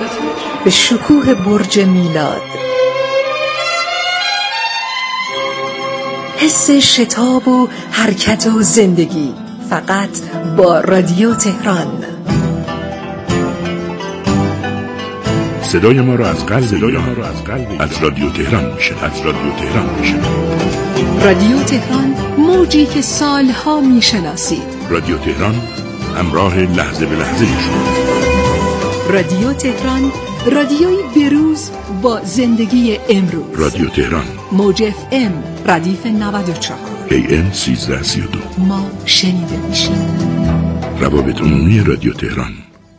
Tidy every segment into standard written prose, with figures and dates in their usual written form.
به شکوه برج میلاد، حس شتاب و حرکت و زندگی، فقط با رادیو تهران. صدای ما را از قلب ایران، از رادیو تهران میشنوید. رادیو تهران، موجی که سالها میشناسید. رادیو تهران، همراه لحظه به لحظه شما. رادیو تهران، رادیوی بروز با زندگی امروز. رادیو تهران، موج FM ردیف 94 AM 1332. ما شنیده میشیم. روابط عمومی رادیو تهران.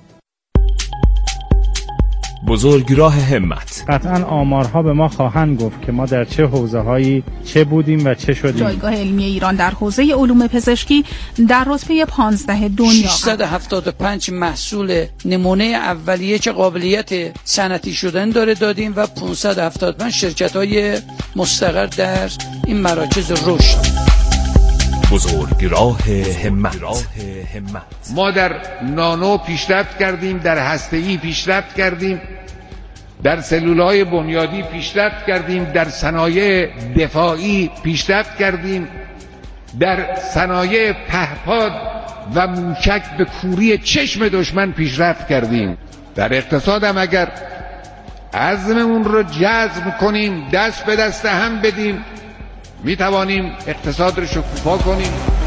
بزرگراه همت. قطعا آمارها به ما خواهند گفت که ما در چه حوزه‌هایی چه بودیم و چه شدیم. جایگاه علمی ایران در حوزه علوم پزشکی در رتبه 15 دنیا. 675 محصول نمونه اولیه که قابلیت صنعتی شدن داره دادیم و 575 شرکت‌های مستقر در این مراکز رشد. بزرگراه همت. ما در نانو پیشرفت کردیم، در هسته‌ای پیشرفت کردیم، در سلولهای بنیادی پیشرفت کردیم، در صنایع دفاعی پیشرفت کردیم، در صنایع پهپاد و موشک به کوری چشم دشمن پیشرفت کردیم. در اقتصاد هم اگر عزممون رو جزم کنیم، دست به دست هم بدیم، می توانیم اقتصاد رو شکوفا کنیم.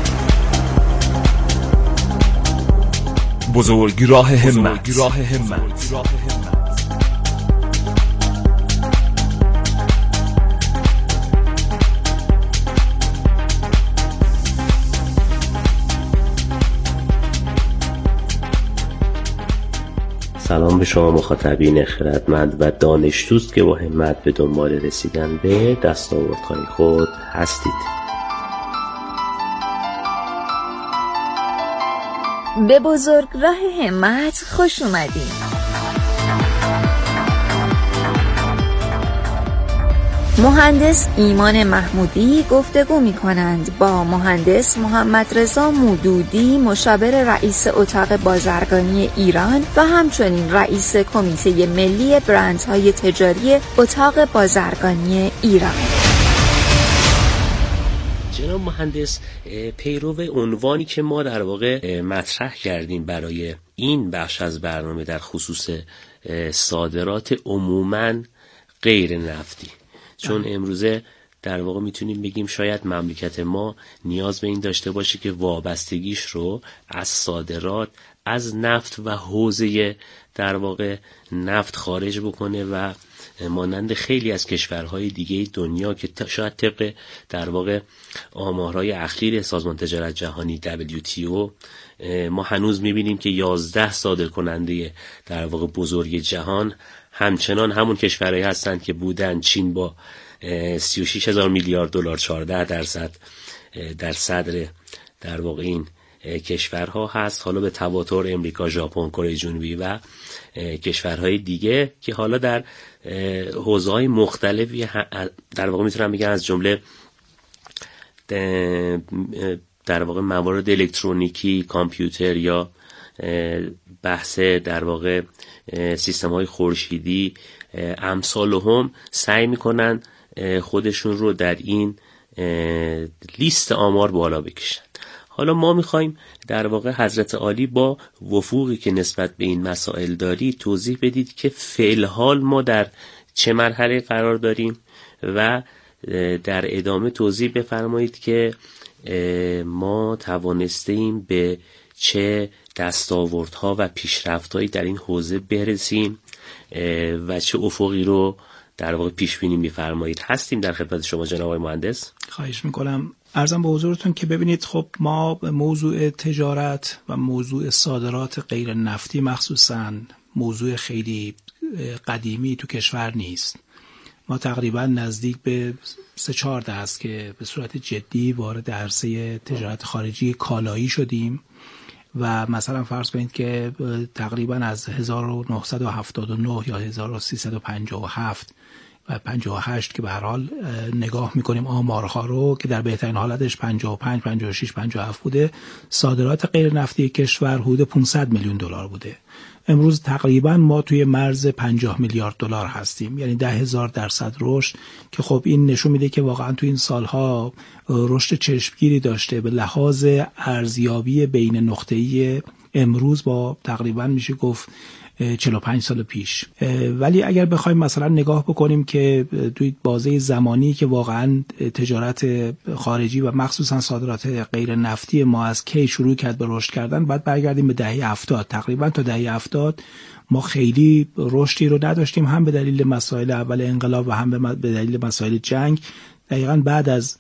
بزرگراه همت. سلام به شما مخاطبین خردمند و دانش دوست که با همت به دنبال رسیدن به دستاوردهای خود هستید. به بزرگراه همت خوش اومدید. مهندس ایمان محمودی گفتگو می کنند با مهندس محمد رضا مودودی، مشاور رئیس اتاق بازرگانی ایران و همچنین رئیس کمیته ملی برندهای تجاری اتاق بازرگانی ایران. جناب مهندس، پیرو عنوانی که ما در واقع مطرح کردیم برای این بخش از برنامه در خصوص صادرات عموماً غیر نفتی، چون امروزه در واقع میتونیم بگیم شاید مملکت ما نیاز به این داشته باشه که وابستگیش رو از صادرات از نفت و حوزه در واقع نفت خارج بکنه و مانند خیلی از کشورهای دیگه دنیا که شاید طبق در واقع آمارهای اخیر سازمان تجارت جهانی WTO ما هنوز میبینیم که 11 صادر کننده در واقع بزرگ جهان همچنان همون کشورهایی هستند که بودن. چین با 36,000 میلیارد دلار 14% در صدر در واقع این کشورها هست. حالا به تواتر امریکا، ژاپن، کره جنوبی و کشورهای دیگه که حالا در حوزه‌های مختلفی در واقع میتونم بگم از جمله در واقع موارد الکترونیکی، کامپیوتر یا بحث در واقع سیستم‌های خورشیدی امثال هم سعی میکنن خودشون رو در این لیست آمار بالا بکشن. حالا ما میخوایم در واقع حضرت عالی با وفوقی که نسبت به این مسائل داری توضیح بدید که فعلحال ما در چه مرحله قرار داریم و در ادامه توضیح بفرمایید که ما توانستیم به چه دستاوردها و پیشرفت‌هایی در این حوزه برسیم و چه افقی رو در واقع پیش بینی می‌فرمایید. هستیم در خدمت شما جناب آقای مهندس. خواهش می‌کنم. عرضم به حضورتون که ببینید خب ما موضوع تجارت و موضوع صادرات غیر نفتی مخصوصاً موضوع خیلی قدیمی تو کشور نیست. ما تقریبا نزدیک به 3-4 دست که به صورت جدی وارد عرصه تجارت خارجی کالایی شدیم و مثلا فرض کنید که تقریبا از 1979 یا 1357 و 58 که به هر حال نگاه میکنیم آمارها رو که در بهترین حالتش 55 56 57 بوده، صادرات غیر نفتی کشور حدود 500 میلیون دلار بوده امروز تقریبا ما توی مرز 50 میلیارد دلار هستیم، یعنی 10,000% رشد که خب این نشون میده که واقعا توی این سالها رشد چشمگیری داشته به لحاظ ارزیابی بین نقطه‌ای امروز با تقریبا میشه گفت 45 سال پیش. ولی اگر بخوایم مثلا نگاه بکنیم که توی بازه زمانی که واقعا تجارت خارجی و مخصوصا صادرات غیر نفتی ما از کی شروع کرد به رشد کردن، باید برگردیم به دهه 70. تقریبا تا دهه 70 ما خیلی رشدی رو نداشتیم، هم به دلیل مسائل اول انقلاب و هم به دلیل مسائل جنگ. دقیقاً بعد از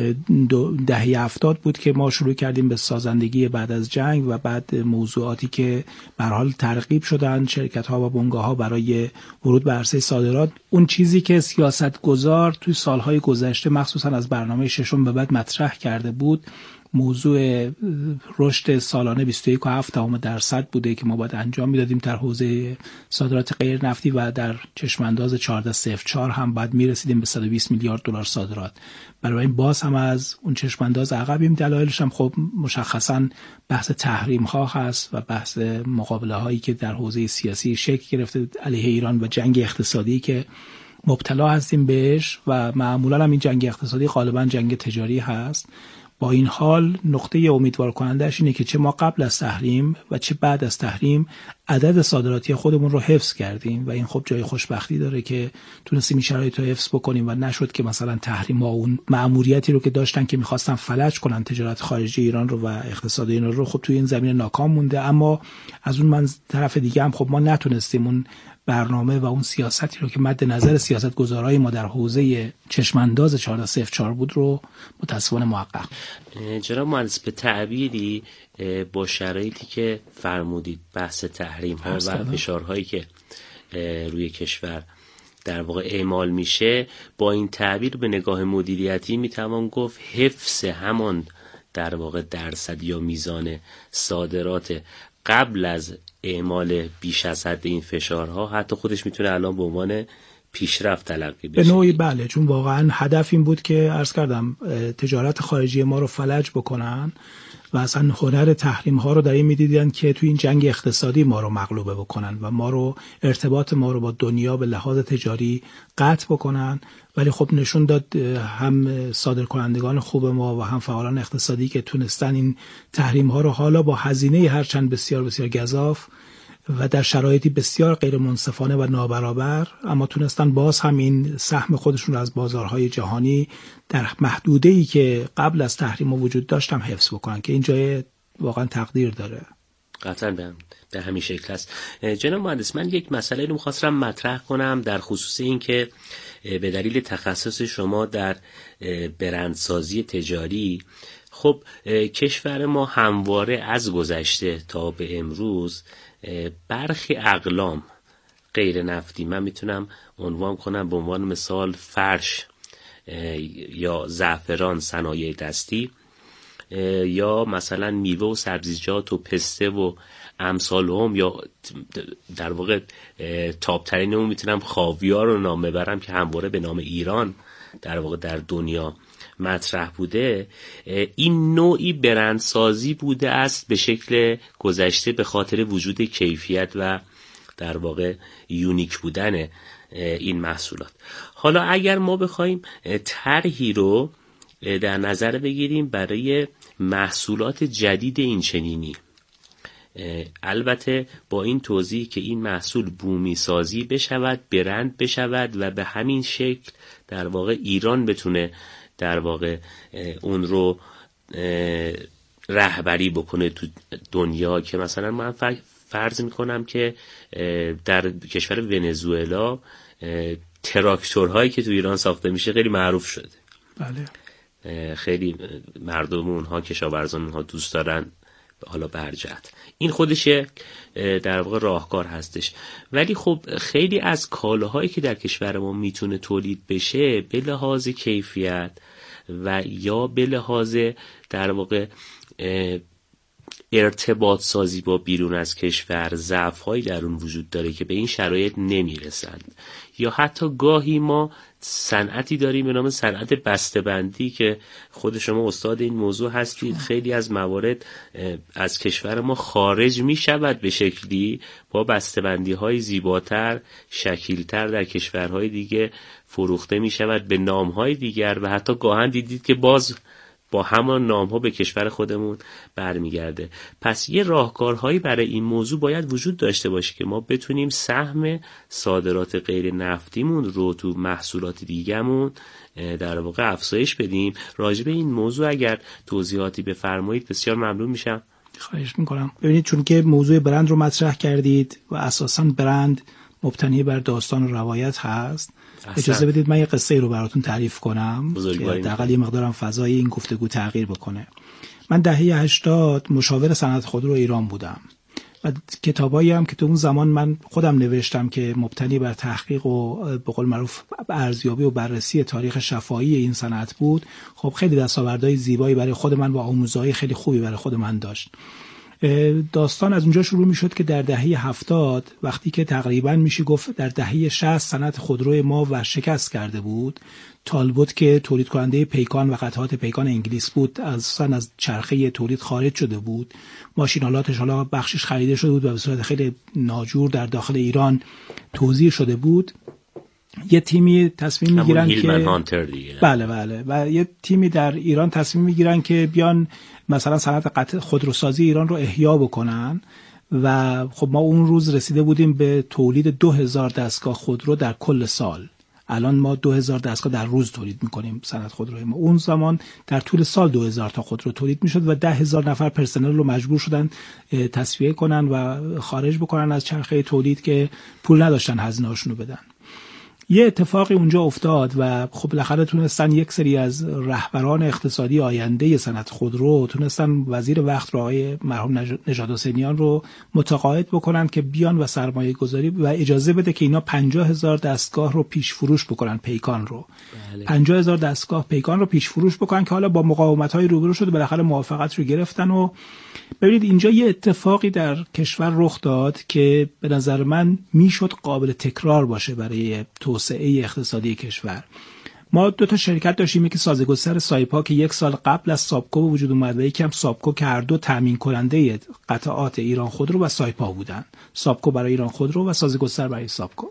دهه 70 بود که ما شروع کردیم به سازندگی بعد از جنگ و بعد موضوعاتی که به هر حال ترغیب شدن شرکت‌ها و بنگاه‌ها برای ورود به عرصه صادرات. اون چیزی که سیاستگزار توی سالهای گذشته مخصوصا از برنامه ششم به بعد مطرح کرده بود، موضوع رشد سالانه 21.7% بوده که ما باید انجام میدادیم در حوزه صادرات غیر نفتی و در چشمانداز 1404 هم باید میرسیدیم به 120 میلیارد دلار صادرات. برای این باز هم از اون چشمانداز عقبیم. دلایلش هم خب مشخصا بحث تحریم ها هست و بحث مقابله هایی که در حوزه سیاسی شکل گرفته علیه ایران و جنگ اقتصادی که مبتلا هستیم بهش و معمولا هم این جنگ اقتصادی غالبا جنگ تجاری هست. با این حال نقطه امیدوار کننده‌اش اینه که چه ما قبل از تحریم و چه بعد از تحریم عدد صادراتی خودمون رو حفظ کردیم و این خب جای خوشبختی داره که تونستیم این شرایط رو حفظ بکنیم و نشد که مثلا تحریم ها اون مأموریتی رو که داشتن که می‌خواستن فلج کنن تجارت خارجی ایران رو و اقتصاد ایران رو، خب توی این زمینه ناکام مونده. اما از اون طرف دیگه هم خب ما نتونستیم اون برنامه و اون سیاستی رو که مد نظر سیاستگزارای ما در حوزه چشمانداز 1404 بود رو متأسفانه محقق. جناب مهندس، به تعبیری با شرایطی که فرمودید بحث تحریم ها و فشارهایی که روی کشور در واقع اعمال میشه، با این تعبیر به نگاه مدیریتی میتوان گفت حفظ همان در واقع درصد یا میزان صادرات قبل از اعمال بیش از حد این فشارها حتی خودش میتونه الان به عنوان پیشرفت تلقی بشه. به نوعی بله، چون واقعا هدف این بود که عرض کردم تجارت خارجی ما رو فلج بکنن و اصلا هنر تحریم ها رو در این میدیدن که توی این جنگ اقتصادی ما رو مغلوبه بکنن و ما رو ارتباط ما رو با دنیا به لحاظ تجاری قطع بکنن. ولی خب نشون داد هم صادرکنندگان خوب ما و هم فعالان اقتصادی که تونستن این تحریم ها رو حالا با هزینه هرچند بسیار بسیار گزاف و در شرایطی بسیار غیر منصفانه و نابرابر، اما تونستن باز هم این سهم خودشون رو از بازارهای جهانی در محدوده‌ای که قبل از تحریم وجود داشت هم حفظ بکنن که این جای واقعا تقدیر داره. قطعاً به همین شکل است. جناب مهندس، من یک مسئله رو می‌خواستم مطرح کنم در خصوص این که به دلیل تخصص شما در برندسازی تجاری، خب کشور ما همواره از گذشته تا به امروز برخی اقلام غیر نفتی، من میتونم عنوان کنم به عنوان مثال فرش یا زعفران، صنایع دستی، یا مثلا میوه و سبزیجات و پسته و امثال هم، یا در واقع تاپترین اون میتونم خاویار رو نام ببرم که همواره به نام ایران در واقع در دنیا مطرح بوده. این نوعی برندسازی بوده است به شکل گذشته به خاطر وجود کیفیت و در واقع یونیک بودن این محصولات. حالا اگر ما بخوایم طرحی رو در نظر بگیریم برای محصولات جدید این چنینی، البته با این توضیح که این محصول بومی سازی بشود، برند بشود و به همین شکل در واقع ایران بتونه در واقع اون رو رهبری بکنه تو دنیا، که مثلا من فرض میکنم که در کشور ونزوئلا تراکتورهایی که تو ایران ساخته میشه خیلی معروف شده. بله. خیلی مردم اونها، کشاورزان اونها دوست دارن، حالا برجت این خودش در واقع راهکار هستش. ولی خب خیلی از کالاهایی که در کشور ما میتونه تولید بشه به لحاظ کیفیت و یا به لحاظ در واقع ارتباط سازی با بیرون از کشور ضعف‌هایی در اون وجود داره که به این شرایط نمیرسند، یا حتی گاهی ما صنعتی داریم به نام صنعت بسته‌بندی که خود شما استاد این موضوع هستید. خیلی از موارد از کشور ما خارج می شود به شکلی با بسته‌بندی‌های زیباتر، شکیلتر در کشورهای دیگه فروخته می شود به نام‌های دیگر و حتی گاهن دیدید که باز با همان نام‌ها به کشور خودمون برمیگرده. پس یه راهکارهایی برای این موضوع باید وجود داشته باشه که ما بتونیم سهم صادرات غیر نفتیمون رو تو محصولات دیگه‌مون در واقع افزایش بدیم. راجع به این موضوع اگر توضیحاتی بفرمایید بسیار ممنون میشم. خواهش میکنم. ببینید چون که موضوع برند رو مطرح کردید و اساساً برند مبتنی بر داستان و روایت هست، اجازه بدید من یه قصه رو براتون تعریف کنم که حداقل یه مقدارم فضای این گفتگو تغییر بکنه. من دهه 80 مشاور صنعت خودرو ایران بودم و کتابایی هم که تو اون زمان من خودم نوشتم که مبتنی بر تحقیق و به قول معروف ارزیابی و بررسی تاریخ شفاهی این صنعت بود، خب خیلی دستاوردهای زیبایی برای خود من و آموزهای خیلی خوبی برای خود من داشت. داستان از اونجا شروع می شد که در دهه 70 وقتی که تقریبا میشه گفت در دهه 60 صنعت خودروی ما ورشکست کرده بود، تالبوت که تولید کننده پیکان و قطعات پیکان انگلیس بود از چرخه تولید خارج شده بود، ماشینالاتش حالا بخشش خریده شده بود و به صورت خیلی ناجور در داخل ایران توزیع شده بود. یه تیمی تصمیم میگیرن که بله و یه تیمی در ایران تصمیم میگیرن که بیان مثلا صنعت خودروسازی ایران رو احیا بکنن و خب ما اون روز رسیده بودیم به تولید 2000 دستگاه خودرو در کل سال. الان ما 2000 دستگاه در روز تولید میکنیم صنعت خودروی ما. اون زمان در طول سال 2000 تا خودرو تولید میشد و 10,000 نفر پرسنل رو مجبور شدن تصفیه کنن و خارج بکنن از چرخه تولید که پول نداشتن هزینه‌هاشون رو بدن. یه اتفاقی اونجا افتاد و خب بالاخره تونستن یک سری از رهبران اقتصادی آینده صنعت خودرو تونستن وزیر وقت رو آقای مرحوم نژاد حسینیان رو متقاعد بکنن که بیان و سرمایه گذاری و اجازه بده که اینا 50,000 دستگاه رو پیش فروش بکنن، پیکان رو. 50,000 دستگاه پیکان رو پیش فروش بکنن که حالا با مقاومت‌های روبرو شده، بالاخره موافقت رو گرفتن. و ببینید اینجا یه اتفاقی در کشور رخ داد که به نظر من میشد قابل تکرار باشه برای توسعه اقتصادی کشور. ما دو تا شرکت داشتیم، یکی سازگستر سایپا که یک سال قبل از سابکو وجود اومد و یکی هم سابکو که هر دو تامین کننده قطعات ایران خودرو و سایپا بودن. سابکو برای ایران خودرو و سازگستر برای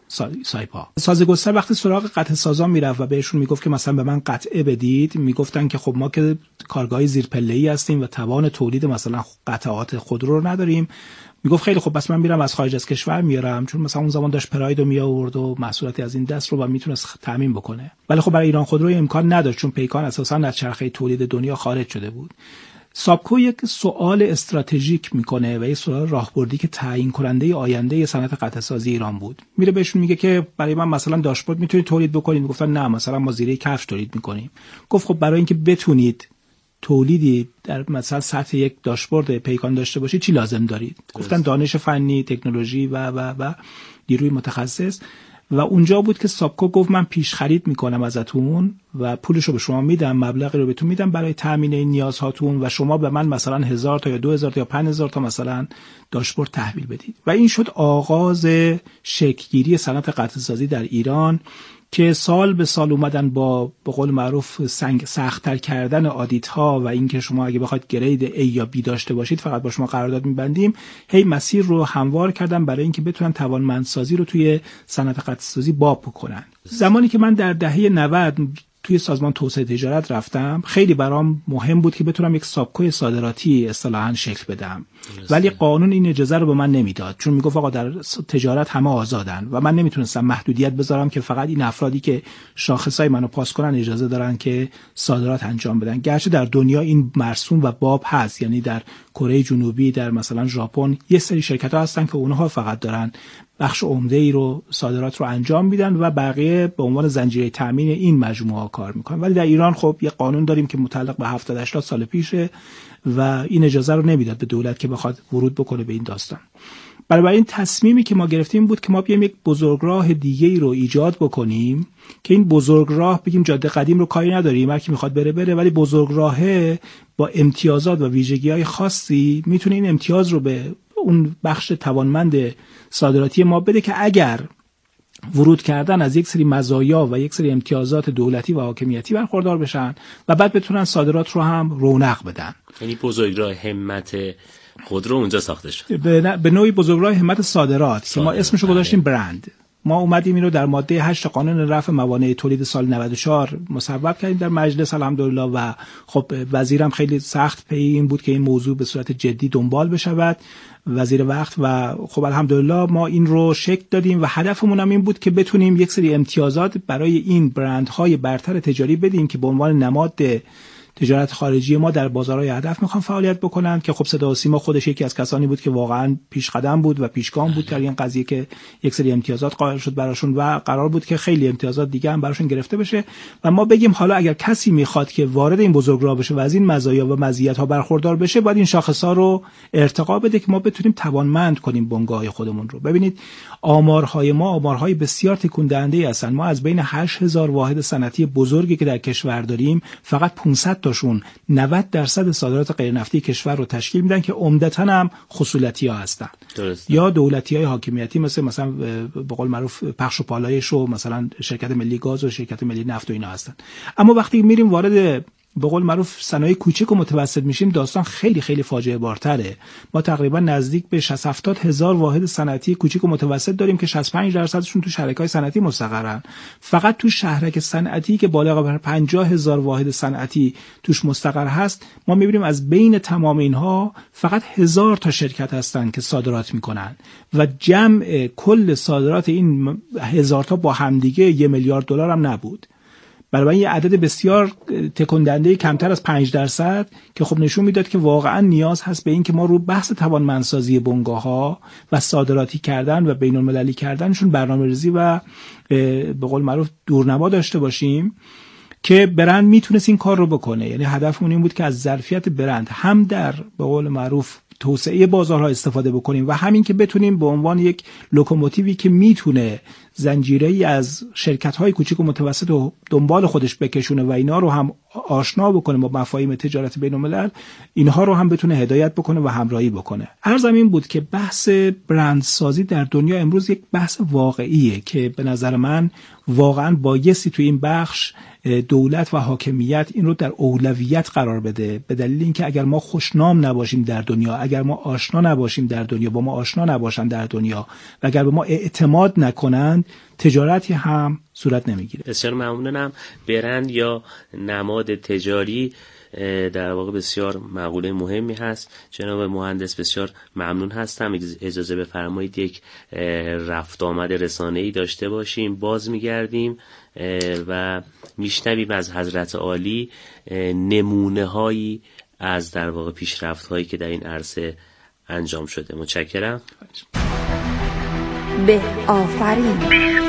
سایپا. سازگستر وقتی سراغ قطعه سازان میرفت و بهشون میگفت که مثلا به من قطعه بدید، میگفتن که خب ما که کارگاه زیرپله‌ای هستیم و توان تولید مثلا قطعات خودرو رو نداریم. میگفت خیلی خب بس من میرم از خارج از کشور میارم، چون مثلا اون زمان داشت پراید رو می آورد و محصولاتی از این دست رو و میتونست تامین بکنه. ولی خب برای ایران خودرو امکان نداشت چون پیکان اساسا از چرخه تولید دنیا خارج شده بود. سابکو یک سوال استراتژیک میکنه و یک سوال راهبردی که تعیین کننده آینده صنعت قطعه سازی ایران بود. میره بهشون میگه که برای من مثلا داشبورد میتونید تولید بکنید. میگفتن نه مثلا ما زیره کفش تولید میکنیم. گفت خب برای اینکه بتونید تولیدی در مثلا سطح یک داشبورد پیکان داشته باشید چی لازم دارید؟ گفتن دانش فنی، تکنولوژی و نیروی متخصص. و اونجا بود که سابکو گفت من پیش خرید میکنم ازتون و پولشو به شما میدم، مبلغی رو بهتون میدم برای تامین این نیازهاتون و شما به من مثلا 1000 تا یا 2000 تا یا 5000 تا مثلا داشبورد تحویل بدید. و این شد آغاز شکل‌گیری صنعت قطعه سازی در ایران که سال به سال اومدن با به قول معروف سخت‌تر کردن آدیت ها و اینکه شما اگه بخواید گرید A یا B داشته باشید فقط با شما قرارداد می‌بندیم، هی مسیر رو هموار کردن برای اینکه بتونن توانمندسازی رو توی صنعت قطعه سازی باب بکنن. زمانی که من در دهه 90 توی سازمان توسعه تجارت رفتم، خیلی برام مهم بود که بتونم یک سابکوی صادراتی اصطلاحاً شکل بدم. ولی قانون این اجازه رو به من نمیداد، چون میگفت آقا در تجارت همه آزادن و من نمیتونستم محدودیت بذارم که فقط این افرادی که شاخصای منو پاس کنن اجازه دارن که صادرات انجام بدن. گرچه در دنیا این مرسوم و باب هست، یعنی در کره جنوبی، در مثلا ژاپن یه سری شرکت‌ها هستن که اونها فقط دارن بخش عمده‌ای رو صادرات رو انجام میدن و بقیه به عنوان زنجیره تامین این مجموعه کار میکنن. ولی در ایران خب یه قانون داریم که متعلق به 70-80 سال پیشه و این اجازه رو نمیداد به دولت که بخواد ورود بکنه به این داستان. بنابراین تصمیمی که ما گرفتیم بود که ما بیایم یک بزرگراه دیگه‌ای رو ایجاد بکنیم که این بزرگراه بگیم جاده قدیم رو کاری نداریم، هر کی میخواد بره، ولی بزرگراهه با امتیازات و ویژگی‌های خاصی میتونه این امتیاز رو به اون بخش توانمند صادراتی ما بده که اگر ورود کردن از یک سری مزایا و یک سری امتیازات دولتی و حاکمیتی برخوردار بشن و بعد بتونن صادرات رو هم رونق بدن. یعنی بزرگراه همت خودرو اونجا ساخته شد. به نوعی بزرگراه همت صادرات که ما اسمشو گذاشتیم برند. ما اومدیم این رو در ماده 8 قانون رفع موانع تولید سال 94 مصوب کردیم در مجلس الحمدلله و خب وزیرم خیلی سخت پی این بود که این موضوع به صورت جدی دنبال بشود، وزیر وقت، و خب الحمدلله ما این رو شکل دادیم و هدفمون هم این بود که بتونیم یک سری امتیازات برای این برندهای برتر تجاری بدیم که به عنوان نماد تجارت خارجی ما در بازارهای هدف میخوان فعالیت بکنن که خب صدا و سیما خودش یکی از کسانی بود که واقعا پیش قدم بود و پیشگام بود در این قضیه که یک سری امتیازات قائل شد براشون و قرار بود که خیلی امتیازات دیگه هم براشون گرفته بشه و ما بگیم حالا اگر کسی میخواد که وارد این بزرگراه بشه و از این مزایا و مزیت‌ها برخوردار بشه باید این شاخص‌ها رو ارتقا بده که ما بتونیم توانمند کنیم بنگاه خودمون رو. ببینید آمارهای ما آمارهای بسیار تکون دهنده‌ای هستن. ما از بین 8000 واحد صنعتی بزرگی که در کشور داریم فقط 500 تاشون 90% صادرات غیر نفتی کشور رو تشکیل میدن که عمدتاً هم خصولتی‌ها هستن. درسته. یا دولتی‌های حاکمیتی مثلا به قول معروف پخش و پالایش و مثلا شرکت ملی گاز و شرکت ملی نفت و اینا هستن. اما وقتی میریم وارد به قول معروف صنایع کوچک و متوسط میشیم داستان خیلی خیلی فاجعه بارتره. ما تقریبا نزدیک به 60-70 هزار واحد صنعتی کوچک و متوسط داریم که 65%شون تو شرکت‌های صنعتی مستقرن. فقط تو شهرک صنعتی که بالغ بر 50,000 واحد صنعتی توش مستقر هست ما می‌بینیم از بین تمام اینها فقط 1000 تا شرکت هستن که صادرات میکنن و جمع کل صادرات این 1000 تا با همدیگه 1 میلیارد دلار هم نبود. برای یه عدد بسیار تکون دهنده کمتر از 5% که خب نشون میداد که واقعا نیاز هست به این که ما رو بحث توانمندسازی بنگاه‌ها و صادراتی کردن و بین‌المللی کردنشون برنامه‌ریزی و به قول معروف دورنما داشته باشیم که برند میتونست این کار رو بکنه. یعنی هدفمون این بود که از ظرفیت برند هم در به قول معروف توسعه بازارها استفاده بکنیم و همین که بتونیم به عنوان یک لوکوموتیوی که میتونه زنجیره‌ای از شرکت‌های کوچک و متوسط و دنبال خودش بکشونه و اینا رو هم آشنا بکنه با مفاهیم تجارت بین‌الملل، اینها رو هم بتونه هدایت بکنه و همراهی بکنه. عرضم این بود که بحث برندسازی در دنیا امروز یک بحث واقعیه که به نظر من واقعا بایستی تو این بخش دولت و حاکمیت این رو در اولویت قرار بده، به دلیل اینکه اگر ما خوشنام نباشیم در دنیا، اگر ما آشنا نباشیم در دنیا، با ما آشنا نباشن در دنیا و اگر به ما اعتماد نکنند تجارتی هم صورت نمیگیره. بسیار ممنونم. برند یا نماد تجاری در واقع بسیار مقوله مهمی هست. جناب مهندس بسیار ممنون هستم. اجازه بفرمایید یک رفت آمد رسانه‌ای داشته باشیم، باز میگردیم و میشنویم از حضرت عالی نمونه هایی از در واقع پیشرفت هایی که در این عرصه انجام شده. متشکرم. به آفرین.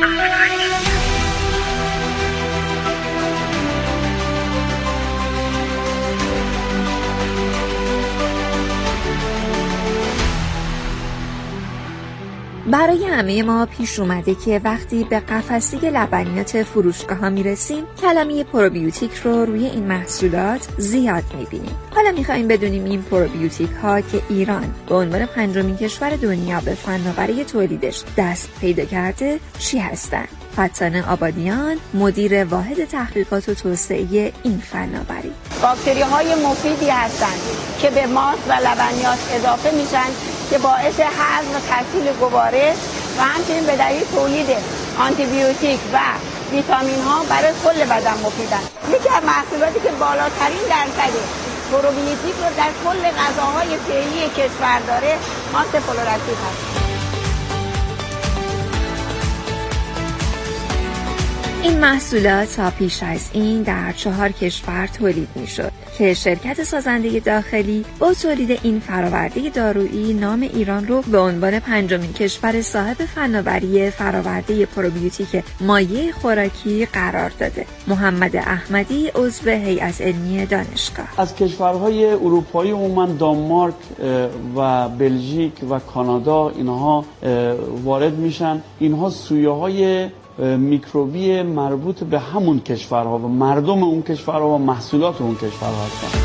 برای همه ما پیش اومده که وقتی به قفسه لبنیات فروشگاه ها میرسیم کلمه پروبیوتیک رو روی این محصولات زیاد میبینیم. حالا میخوایم بدونیم این پروبیوتیک ها که ایران به عنوان 5مین کشور دنیا به فناوری تولیدش دست پیدا کرده چی هستن؟ فتانه آبادیان، مدیر واحد تحقیقات و توسعه این فناوری. باکتری های مفیدی هستند که به ماست و لبنیات اضافه میشن که باعث هضم و ترسیل گوارش و همچنین به دلیل تولید آنتی بیوتیک و ویتامین ها برای کل بدن مفیدن. یکی از محصولاتی که بالاترین درصد پروبیوتیک رو در کل غذاهای فعلی کشور داره ماست فلورکتیک هست. این محصولات تا پیش از این در 4 کشور تولید میشد که شرکت سازنده داخلی با تولید این فراورده دارویی نام ایران رو به عنوان 5مین کشور صاحب فناوری فراورده پروبیوتیک مایع خوراکی قرار داده. محمد احمدی عضو هیئت علمی دانشگاه: از کشورهای اروپایی عموما دانمارک و بلژیک و کانادا اینها وارد میشن. اینها سویه‌های میکروبی مربوط به همون کشورها و مردم اون کشورها و محصولات اون کشورها هستند.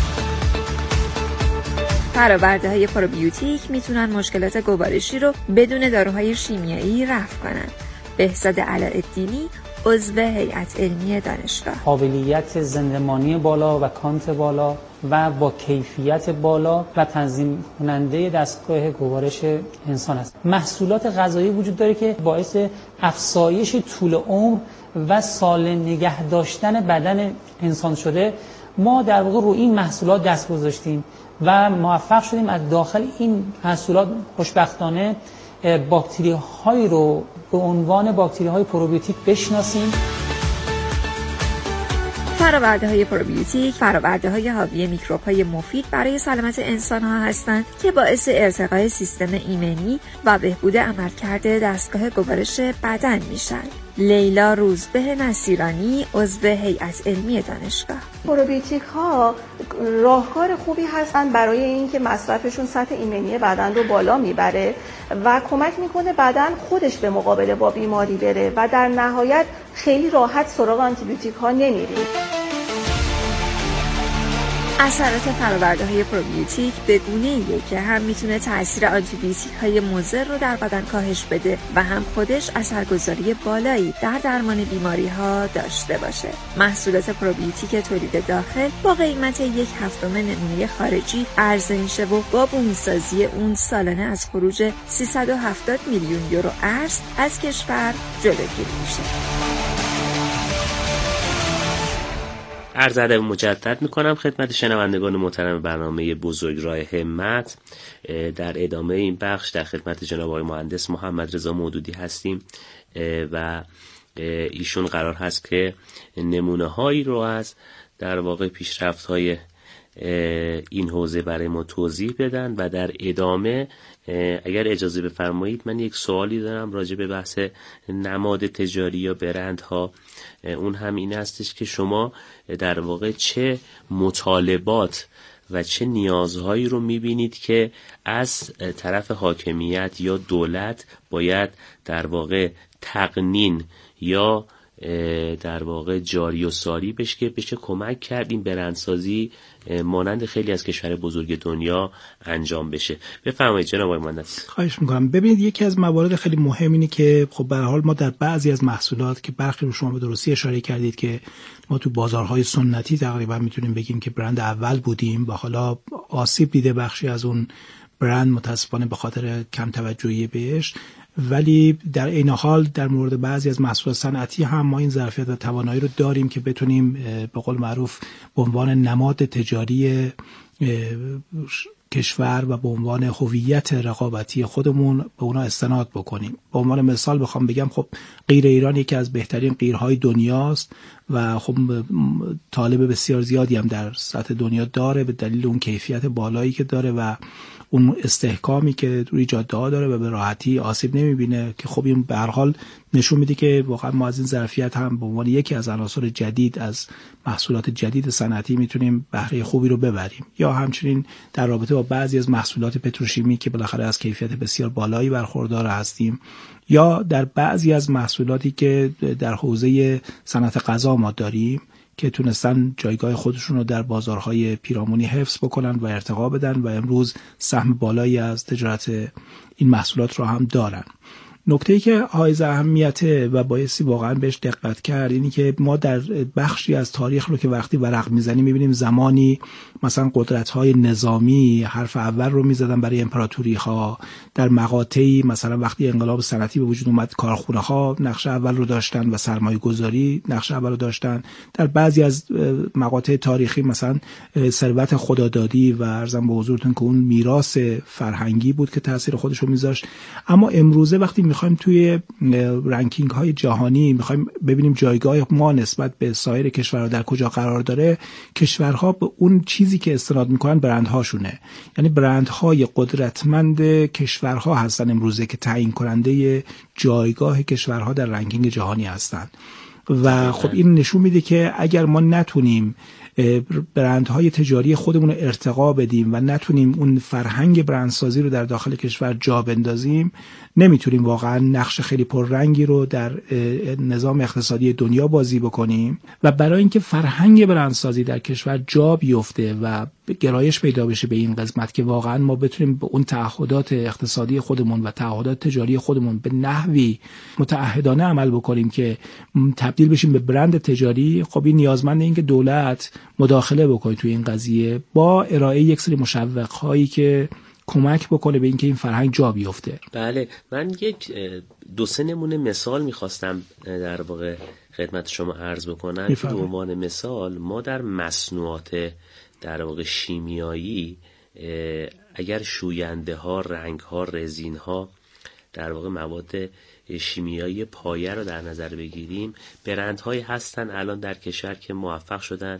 فراورده‌های پروبیوتیک میتونن مشکلات گوارشی رو بدون داروهای شیمیایی رفع کنن. بهزاد علاءالدینی عضو هیئت علمی دانشگاه: قابلیت زندمانی بالا و کانت بالا و با کیفیت بالا و تنظیم کننده دستگاه گوارش انسان است. محصولات غذایی وجود داره که باعث افزایش طول عمر و سالم نگه داشتن بدن انسان شده. ما در واقع رو این محصولات دست گذاشتیم و موفق شدیم از داخل این محصولات خوشبختانه باکتری هایی رو به عنوان باکتری های پروبیوتیک بشناسیم. فراورده‌های پروبیوتیک فراورده‌های حاوی میکروب‌های مفید برای سلامت انسان‌ها هستند که باعث ارتقای سیستم ایمنی و بهبود عملکرد دستگاه گوارش بدن میشن. لیلا روزبه نصیرانی عضو هیئت علمی دانشگاه: پروبیوتیک ها راهکار خوبی هستند برای اینکه مصرفشون سطح ایمنی بدن رو بالا میبره و کمک میکنه بدن خودش به مقابله با بیماری بره و در نهایت خیلی راحت سراغ آنتیبیوتیک ها نمیریم. اثرات فراورده‌های پروبیوتیک به گونه‌ایه که هم میتونه تأثیر آنتیبیوتیک‌های مضر رو در بدن کاهش بده و هم خودش اثرگذاری بالایی در درمان بیماری‌ها داشته باشه. محصولات پروبیوتیک تولید داخل با قیمت 1/7 نمونه خارجی عرضه میشه و با بومی‌سازی اون سالانه از خروج 370 میلیون یورو ارز از کشور جلوگیری میشه. عرض ادب مجدد میکنم خدمت شنوندگان محترم برنامه بزرگراه همت. در ادامه این بخش در خدمت جناب آقای مهندس محمد رضا مودودی هستیم و ایشون قرار هست که نمونه هایی رو از در واقع پیشرفت های این حوزه برای ما توضیح بدن و در ادامه اگر اجازه بفرمایید من یک سوالی دارم راجع به بحث نماد تجاری یا برندها. اون هم این هستش که شما در واقع چه مطالبات و چه نیازهایی رو میبینید که از طرف حاکمیت یا دولت باید در واقع تقنین یا در واقع جاری و ساری بشه کمک کرد این برندسازی مانند خیلی از کشور بزرگ دنیا انجام بشه. بفرمایید جناب آقای مهندس. خواهش میکنم. ببینید یکی از موارد خیلی مهم اینه که خب به هر حال ما در بعضی از محصولات که برخی رو شما به درستی اشاره کردید که ما تو بازارهای سنتی تقریبا میتونیم بگیم که برند اول بودیم و حالا آسیب دیده بخشی از اون برند متاسفانه به خاطر کم توجهی بهش، ولی در این حال در مورد بعضی از محصولات صنعتی هم ما این ظرفیت و توانایی رو داریم که بتونیم به قول معروف به عنوان نماد تجاری کشور و به عنوان هویت رقابتی خودمون به اونا استناد بکنیم. به عنوان مثال بخوام بگم خب قیر ایران یکی از بهترین قیرهای دنیاست و خب طالب بسیار زیادی هم در سطح دنیا داره به دلیل اون کیفیت بالایی که داره و اون استحکامی که روی جاده‌ها داره و به راحتی آسیب نمیبینه که خب این به هر حال نشون میده که واقعا ما از این ظرفیت هم به عنوان یکی از عناصر جدید از محصولات جدید صنعتی میتونیم بهره خوبی رو ببریم. یا همچنین در رابطه با بعضی از محصولات پتروشیمی که بالاخره از کیفیت بسیار بالایی برخوردار هستیم، یا در بعضی از محصولاتی که در حوزه صنعت غذا ما داریم که تونستن جایگاه خودشون رو در بازارهای پیرامونی حفظ بکنن و ارتقا بدن و امروز سهم بالایی از تجارت این محصولات رو هم دارن. نکته‌ای که حائز اهمیته و بایستی واقعا بهش دقت کرد اینی که ما در بخشی از تاریخ رو که وقتی ورق میزنیم میبینیم زمانی مثلا قدرت‌های نظامی حرف اول رو میزدن برای امپراتوری‌ها، در مقاطعی مثلا وقتی انقلاب صنعتی به وجود اومد کارخونه‌ها نقش اول رو داشتن و سرمایه‌گذاری نقش اول رو داشتن. در بعضی از مقاطع تاریخی مثلا ثروت خدادادی و عرضم به حضورتون که اون میراث فرهنگی بود که تاثیر خودش رو میذاشت. اما امروزه وقتی میخوایم توی رنکینگ های جهانی میخوایم ببینیم جایگاه ما نسبت به سایر کشورها در کجا قرار داره، کشورها به اون چیزی که استناد میکنن برندهاشونه، یعنی برندهای قدرتمند کشورها هستن امروزه که تعیین کننده جایگاه کشورها در رنکینگ جهانی هستن. و خب این نشون میده که اگر ما نتونیم برندهای تجاری خودمون رو ارتقا بدیم و نتونیم اون فرهنگ برندسازی رو در داخل کشور جا بندازیم، نمیتونیم واقعا نقش خیلی پررنگی رو در نظام اقتصادی دنیا بازی بکنیم. و برای اینکه فرهنگ برندسازی در کشور جا بیفته و گرایش پیدا بشه به این قسمت که واقعا ما بتونیم به اون تعهدات اقتصادی خودمون و تعهدات تجاری خودمون به نحوی متعهدانه عمل بکنیم که تبدیل بشیم به برند تجاری، خب این نیازمنده این که دولت مداخله بکنه توی این قضیه با ارائه یک سری مشوق‌هایی که کمک بکنه به اینکه این فرهنگ جا بیفته. بله، من یک 2-3 نمونه مثال میخواستم در واقع خدمت شما عرض بکنم. به عنوان مثال ما در مصنوعات در واقع شیمیایی اگر شوینده ها، رنگ ها، رزین ها، در واقع مواد شیمیایی پایه رو در نظر بگیریم، برندهایی هستن الان در کشور که موفق شدن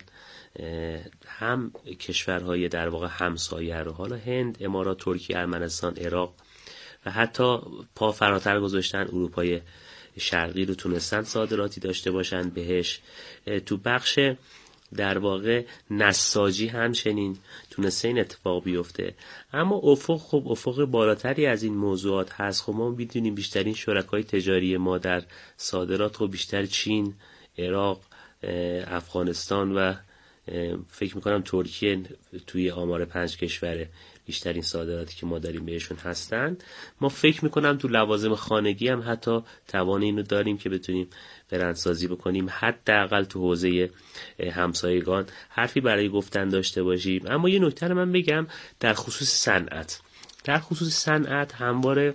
هم کشورهای در واقع همسایه رو، حالا هند، امارات، ترکیه، ارمنستان، عراق و حتی پا فراتر گذاشتن اروپای شرقی رو تونستن صادراتی داشته باشن بهش. تو بخش در واقع نساجی همچنین تونسته این اتفاق بیفته. اما افق بالاتری از این موضوعات هست. خب ما می‌دونیم بیشترین شرکای تجاری ما در صادرات خب بیشتر چین، عراق، افغانستان و فکر میکنم ترکیه توی آمار 5 کشور بیشترین صادراتی که ما داریم بهشون هستن. ما فکر میکنم تو لوازم خانگی هم حتی توان اینو داریم که بتونیم برندسازی بکنیم، حداقل تو حوزه همسایگان حرفی برای گفتن داشته باشیم. اما یه نکته رو من بگم در خصوص صنعت همواره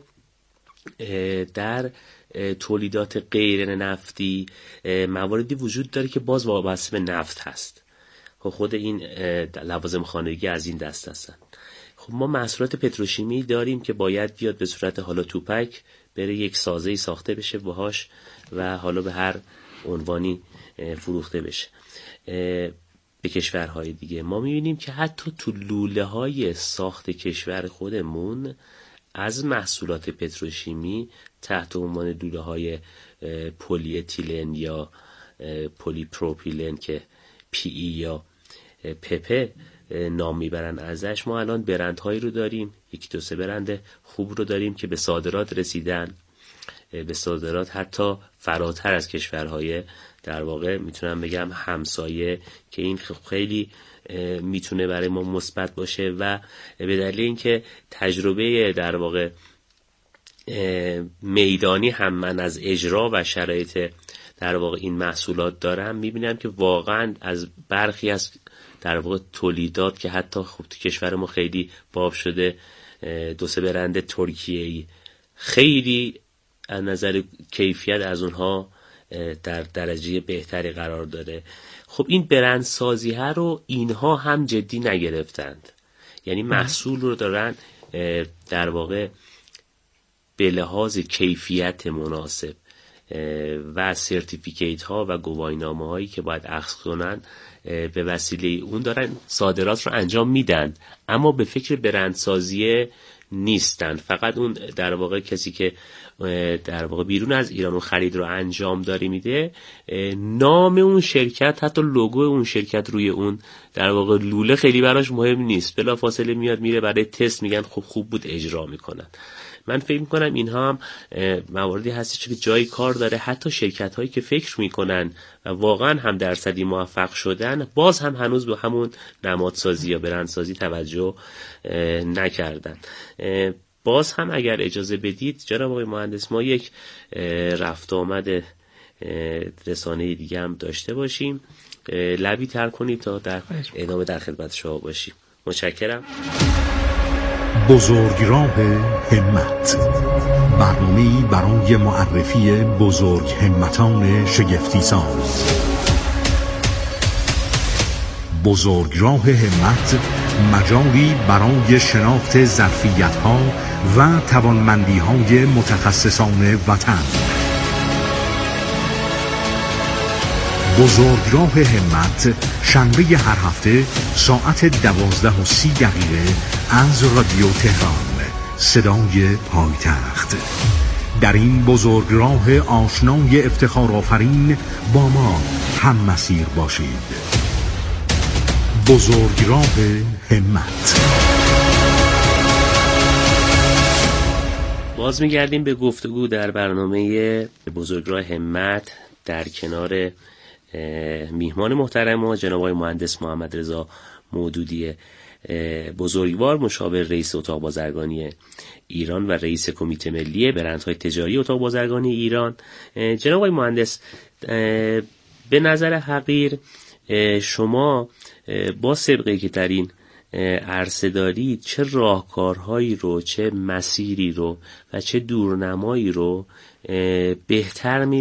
در تولیدات غیر نفتی مواردی وجود داره که باز وابسته به نفت هست. خود این لوازم خانگی از این دست هستن. خب ما محصولات پتروشیمی داریم که باید بیاد به صورت حالا توپک بره یک سازه‌ای ساخته بشه باهاش و حالا به هر عنوانی فروخته بشه به کشورهای دیگه. ما می‌بینیم که حتی تو لوله‌های ساخت کشور خودمون از محصولات پتروشیمی تحت عنوان لوله‌های پلی اتیلن یا پلی پروپیلن که پی ای یا پپه نام میبرن ازش، ما الان برندهایی رو داریم، 1-2 برند خوب رو داریم که به صادرات رسیدن، به صادرات حتی فراتر از کشورهای در واقع میتونم بگم همسایه، که این خیلی میتونه برای ما مثبت باشه و به دلیل اینکه تجربه در واقع میدانی هم من از اجرا و شرایط در واقع این محصولات دارم، میبینم که واقعا از برخی از در واقع تولیدات که حتی خب تو کشور ما خیلی باب شده، 2-3 برند ترکیه‌ای خیلی از نظر کیفیت از اونها در درجه بهتری قرار داره. خب این برندسازی ها رو اینها هم جدی نگرفتند، یعنی محصول رو دارن در واقع به لحاظ کیفیت مناسب و سرتیفیکیت ها و گواهینامه هایی که باید اخذ کنن به وسیله اون دارن صادرات رو انجام میدن، اما به فکر برندسازی نیستن. فقط اون در واقع کسی که در واقع بیرون از ایران اون خرید رو انجام داره میده، نام اون شرکت، حتی لوگو اون شرکت روی اون در واقع لوله خیلی براش مهم نیست، بلافاصله میاد میره برای تست، میگن خب خوب بود، اجرا میکنن. من فکر میکنم اینها هم مواردی هستی که جای کار داره. حتی شرکت هایی که فکر میکنن و واقعا هم درصدی موفق شدن، باز هم هنوز به همون نمادسازی یا برندسازی توجه نکردن. باز هم اگر اجازه بدید جناب آقای مهندس، ما یک رفت آمد رسانه دیگه هم داشته باشیم، لبی تر کنید تا در ادامه در خدمت شما باشیم. متشکرم. بزرگراه همت، برنامه‌ای برای معرفی بزرگ همتان شگفتی ساز. بزرگراه همت مجالی برای شناخت ظرفیت‌ها و توانمندی‌های متخصصان وطن. بزرگراه همت، شنبه هر هفته ساعت 12:30 از رادیو تهران، صدای پایتخت. در این بزرگراه آشنای افتخارآفرین با ما هم مسیر باشید. بزرگراه همت. باز میگردیم به گفتگو در برنامه بزرگراه همت در کنار میهمان محترم ما جناب آقای مهندس محمد رضا مودودی بزرگوار، مشاور رئیس اتاق بازرگانی ایران و رئیس کمیته ملی برندهای تجاری اتاق بازرگانی ایران. جناب آقای مهندس، به نظر حقیر شما با سابقه‌ای که در این عرصه دارید، چه راهکارهایی رو، چه مسیری رو و چه دورنمایی رو بهتر